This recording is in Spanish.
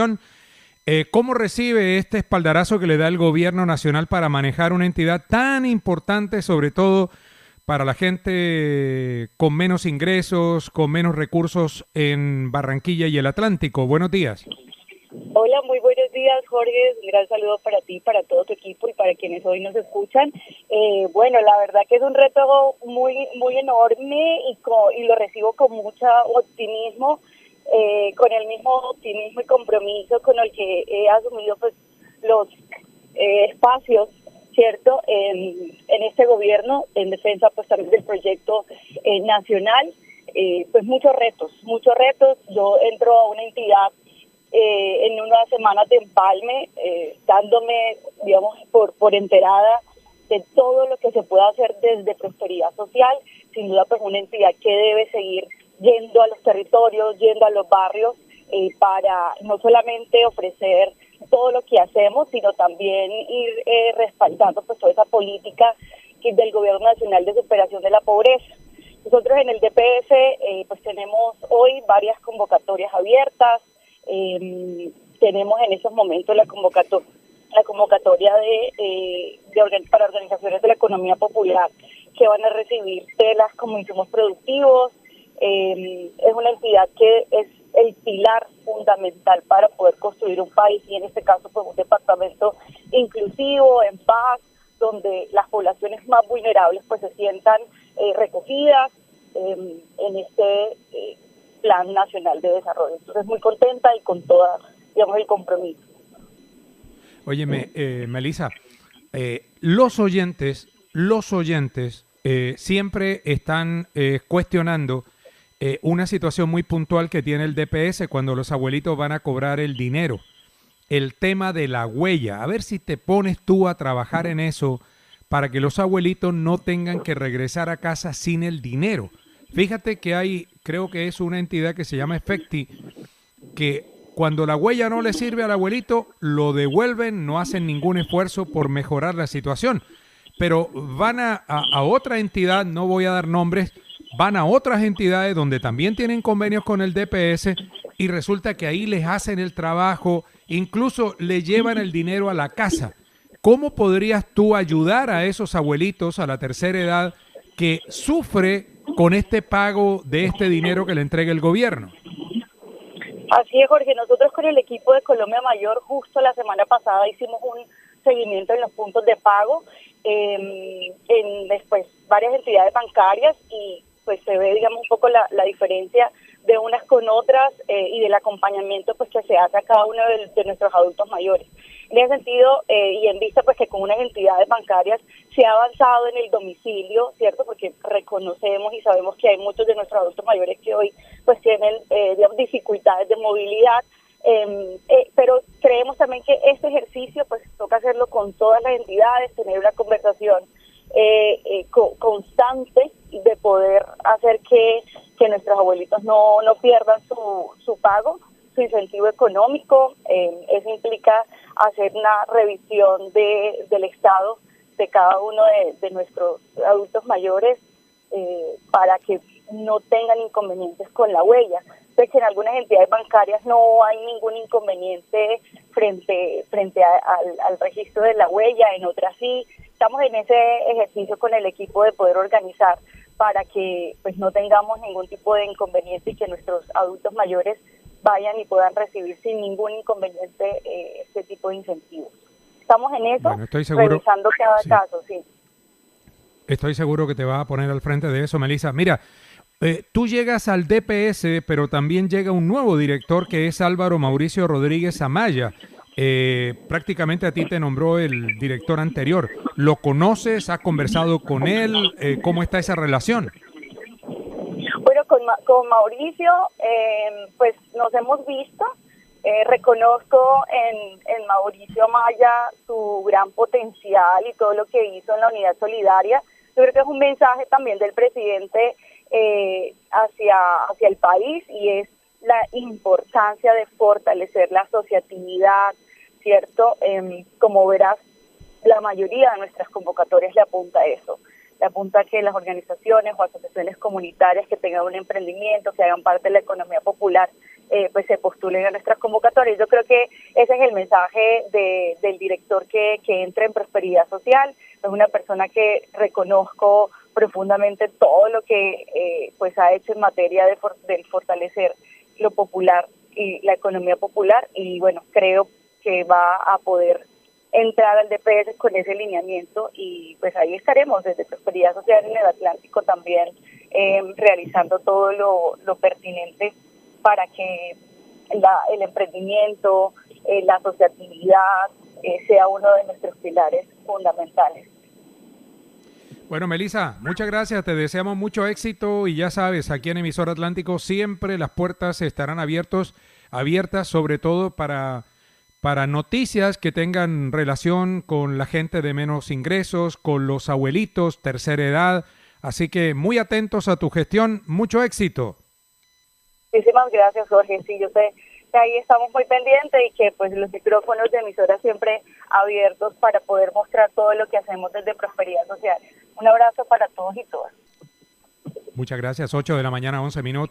¿Cómo recibe este espaldarazo que le da el gobierno nacional para manejar una entidad tan importante, sobre todo para la gente con menos ingresos, con menos recursos en Barranquilla y el Atlántico? Buenos días. Hola, muy buenos días, Jorge. Un gran saludo para ti, para todo tu equipo y para quienes hoy nos escuchan. Bueno, la verdad que es un reto muy enorme y lo recibo con mucho optimismo, con el mismo optimismo y compromiso con el que he asumido pues los espacios, ¿cierto?, en este gobierno, en defensa pues también del proyecto nacional. Pues muchos retos. Yo entro a una entidad en unas semanas de empalme, dándome, digamos, por enterada de todo lo que se puede hacer desde prosperidad social. Sin duda, pues una entidad que debe seguir yendo a los territorios, yendo a los barrios, para no solamente ofrecer todo lo que hacemos, sino también ir respaldando pues toda esa política del Gobierno Nacional de superación de la pobreza. Nosotros en el DPS pues tenemos hoy varias convocatorias abiertas. Tenemos en esos momentos la convocatoria para organizaciones de la economía popular que van a recibir telas como insumos productivos. Es una entidad que es el pilar fundamental para poder construir un país, y en este caso pues un departamento inclusivo, en paz, donde las poblaciones más vulnerables pues se sientan recogidas en este Plan Nacional de Desarrollo. Entonces, muy contenta y con toda, digamos, el compromiso. Óyeme, Melissa, los oyentes siempre están cuestionando una situación muy puntual que tiene el DPS cuando los abuelitos van a cobrar el dinero. El tema de la huella. A ver si te pones tú a trabajar en eso para que los abuelitos no tengan que regresar a casa sin el dinero. Fíjate que creo que es una entidad que se llama Efecti, que cuando la huella no le sirve al abuelito, lo devuelven, no hacen ningún esfuerzo por mejorar la situación. Pero van a otra entidad, no voy a dar nombres, van a otras entidades donde también tienen convenios con el DPS y resulta que ahí les hacen el trabajo, incluso le llevan el dinero a la casa. ¿Cómo podrías tú ayudar a esos abuelitos a la tercera edad que sufre con este pago de este dinero que le entrega el gobierno? Así es, Jorge. Nosotros con el equipo de Colombia Mayor justo la semana pasada hicimos un seguimiento en los puntos de pago en después varias entidades bancarias, y pues se ve, digamos, un poco la diferencia de unas con otras y del acompañamiento pues que se hace a cada uno de nuestros adultos mayores. En ese sentido, y en vista pues que con unas entidades bancarias se ha avanzado en el domicilio, ¿cierto? Porque reconocemos y sabemos que hay muchos de nuestros adultos mayores que hoy pues tienen digamos, dificultades de movilidad, pero creemos también que este ejercicio pues toca hacerlo con todas las entidades, tener una conversación constante de poder hacer que nuestros abuelitos no pierdan su pago, su incentivo económico. Eso implica hacer una revisión del estado de cada uno de nuestros adultos mayores para que no tengan inconvenientes con la huella. Pues que en algunas entidades bancarias no hay ningún inconveniente frente al registro de la huella, en otras sí. Estamos en ese ejercicio con el equipo de poder organizar para que pues no tengamos ningún tipo de inconveniente y que nuestros adultos mayores vayan y puedan recibir sin ningún inconveniente este tipo de incentivos. Estamos en eso, bueno, estoy seguro, revisando cada caso, sí. Estoy seguro que te vas a poner al frente de eso, Melissa. Mira, tú llegas al DPS, pero también llega un nuevo director que es Álvaro Mauricio Rodríguez Amaya. Prácticamente a ti te nombró el director anterior. ¿Lo conoces? ¿Has conversado con él? ¿Cómo está esa relación? Bueno, con Mauricio, pues nos hemos visto. Reconozco en Mauricio Amaya su gran potencial y todo lo que hizo en la Unidad Solidaria. Yo creo que es un mensaje también del presidente hacia el país, y es la importancia de fortalecer la asociatividad, ¿cierto? Como verás, la mayoría de nuestras convocatorias le apunta a eso. Le apunta a que las organizaciones o asociaciones comunitarias que tengan un emprendimiento, que hagan parte de la economía popular, pues se postulen a nuestras convocatorias. Yo creo que ese es el mensaje del director que entra en Prosperidad Social. Es una persona que reconozco profundamente todo lo que pues ha hecho en materia de fortalecer lo popular y la economía popular, y bueno, creo que va a poder entrar al DPS con ese lineamiento, y pues ahí estaremos desde Prosperidad Social en el Atlántico también realizando todo lo pertinente para que el emprendimiento, la asociatividad sea uno de nuestros pilares fundamentales. Bueno, Melissa, muchas gracias, te deseamos mucho éxito y ya sabes, aquí en Emisora Atlántico siempre las puertas estarán abiertas, sobre todo para noticias que tengan relación con la gente de menos ingresos, con los abuelitos, tercera edad, así que muy atentos a tu gestión, mucho éxito. Muchísimas gracias, Jorge. Sí, yo sé que ahí estamos muy pendientes y que pues los micrófonos de Emisora siempre abiertos para poder mostrar todo lo que hacemos desde Prosperidad Social. Un abrazo para todos y todas. Muchas gracias, 8 de la mañana, 11 minutos.